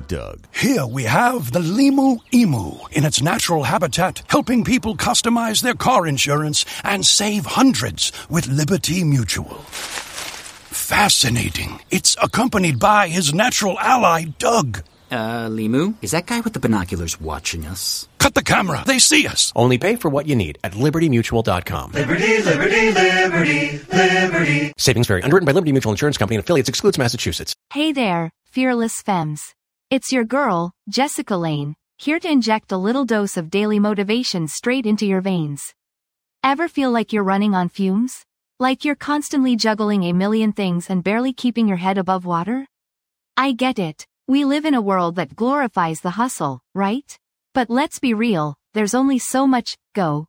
Doug. Here we have the Limu Emu in its natural habitat, helping people customize their car insurance and save hundreds with Liberty Mutual. Fascinating. It's accompanied by his natural ally, Doug. Limu, is that guy with the binoculars watching us? Cut the camera. They see us. Only pay for what you need at LibertyMutual.com. Liberty, liberty, liberty, liberty. Savings vary. Underwritten by Liberty Mutual Insurance Company and affiliates. Excludes Massachusetts. Hey there, fearless femmes. It's your girl, Jessica Lane, here to inject a little dose of daily motivation straight into your veins. Ever feel like you're running on fumes? Like you're constantly juggling a million things and barely keeping your head above water? I get it. We live in a world that glorifies the hustle, right? But let's be real, there's only so much go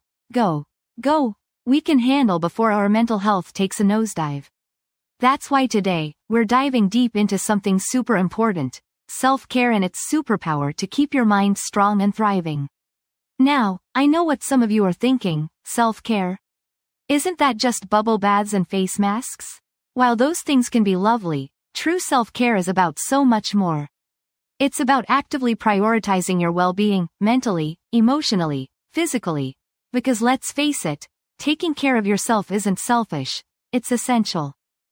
we can handle before our mental health takes a nosedive. That's why today, we're diving deep into something super important, self-care and its superpower to keep your mind strong and thriving. Now, I know what some of you are thinking, self-care? Isn't that just bubble baths and face masks? While those things can be lovely, true self-care is about so much more. It's about actively prioritizing your well-being, mentally, emotionally, physically. Because let's face it, taking care of yourself isn't selfish, it's essential.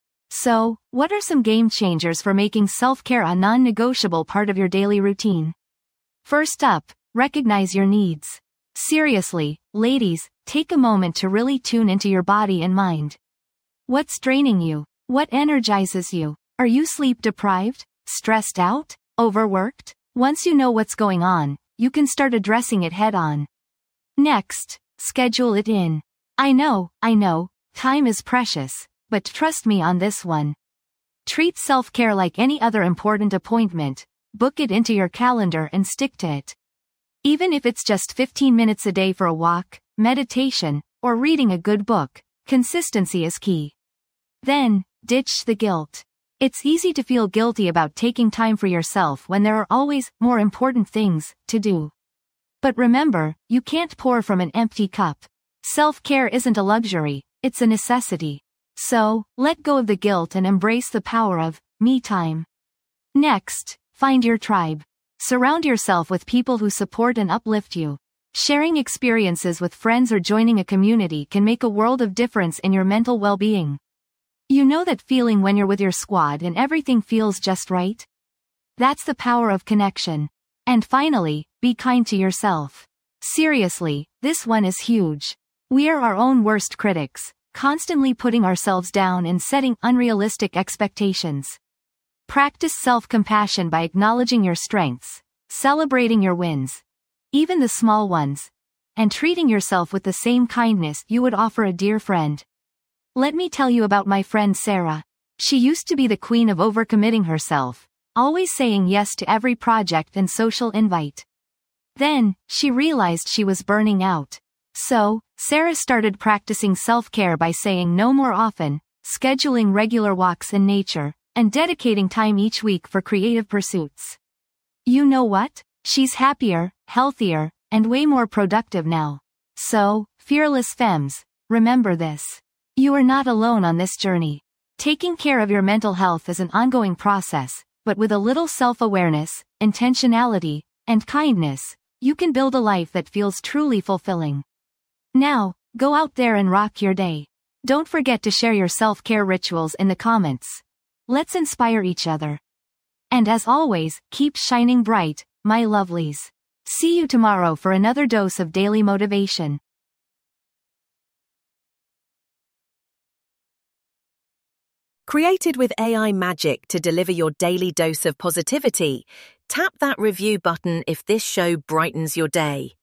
So, what are some game changers for making self-care a non-negotiable part of your daily routine? First up, recognize your needs. Seriously, ladies, take a moment to really tune into your body and mind. What's draining you? What energizes you? Are you sleep deprived? Stressed out? Overworked? Once you know what's going on, you can start addressing it head on. Next, schedule it in. I know, time is precious, but trust me on this one. Treat self-care like any other important appointment, book it into your calendar and stick to it. Even if it's just 15 minutes a day for a walk, meditation, or reading a good book, consistency is key. Then, ditch the guilt. It's easy to feel guilty about taking time for yourself when there are always more important things to do. But remember, you can't pour from an empty cup. Self-care isn't a luxury, it's a necessity. So, let go of the guilt and embrace the power of me time. Next, find your tribe. Surround yourself with people who support and uplift you. Sharing experiences with friends or joining a community can make a world of difference in your mental well-being. You know that feeling when you're with your squad and everything feels just right? That's the power of connection. And finally, be kind to yourself. Seriously, this one is huge. We are our own worst critics, constantly putting ourselves down and setting unrealistic expectations. Practice self-compassion by acknowledging your strengths, celebrating your wins, even the small ones, and treating yourself with the same kindness you would offer a dear friend. Let me tell you about my friend Sarah. She used to be the queen of overcommitting herself, always saying yes to every project and social invite. Then, she realized she was burning out. So, Sarah started practicing self-care by saying no more often, scheduling regular walks in nature, and dedicating time each week for creative pursuits. You know what? She's happier, healthier, and way more productive now. So, fearless femmes, remember this. You are not alone on this journey. Taking care of your mental health is an ongoing process, but with a little self-awareness, intentionality, and kindness, you can build a life that feels truly fulfilling. Now, go out there and rock your day. Don't forget to share your self-care rituals in the comments. Let's inspire each other. And as always, keep shining bright, my lovelies. See you tomorrow for another dose of daily motivation. Created with AI magic to deliver your daily dose of positivity, tap that review button if this show brightens your day.